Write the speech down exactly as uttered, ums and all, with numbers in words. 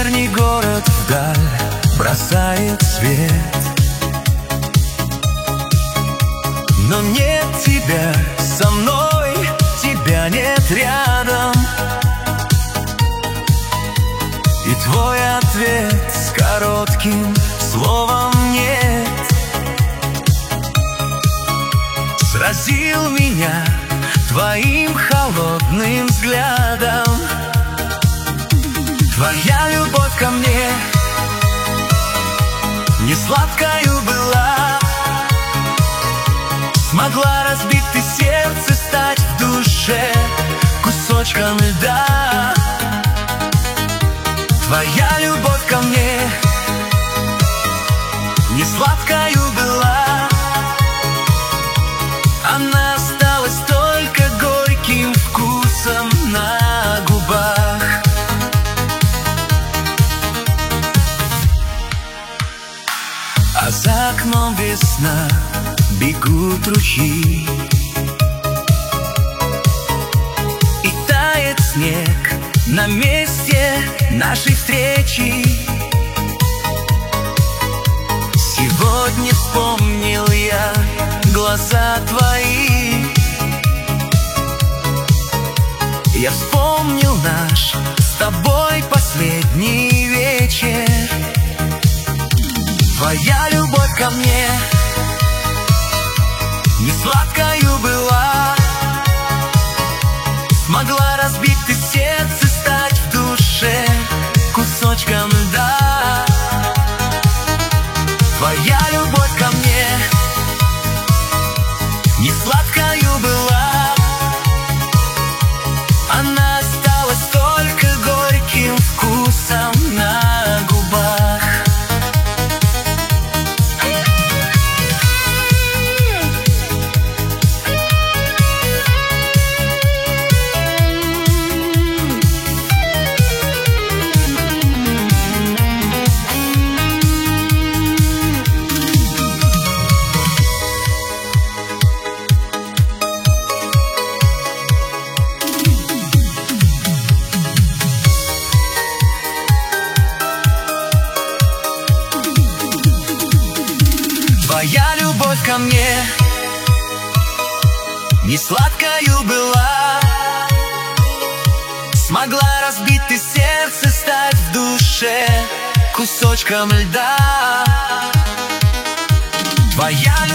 вечерний город вдаль бросает свет, но нет тебя со мной, тебя нет рядом. И твой ответ с коротким словом «нет» сразил меня твоим холодным взглядом. Твоя любовь ко мне не сладкою была, смогла разбить ты сердце, стать в душе кусочком льда. Твоя любовь ко мне не сладкою была, она осталась только горьким вкусом на губах. А за окном весна, бегут ручьи, и тает снег на месте нашей встречи. Сегодня вспомнил я глаза твои, я вспомнил наш с тобой последний вечер. Твоя любовь ко мне не сладкою была, смогла разбить ты сердце, стать в душе кусочком льда. Твоя любовь ко мне не сладкою была, она осталась только горьким вкусом на губах. Твоя любовь ко мне не сладкою была, смогла разбить ты сердце, стать в душе кусочком льда. Твоя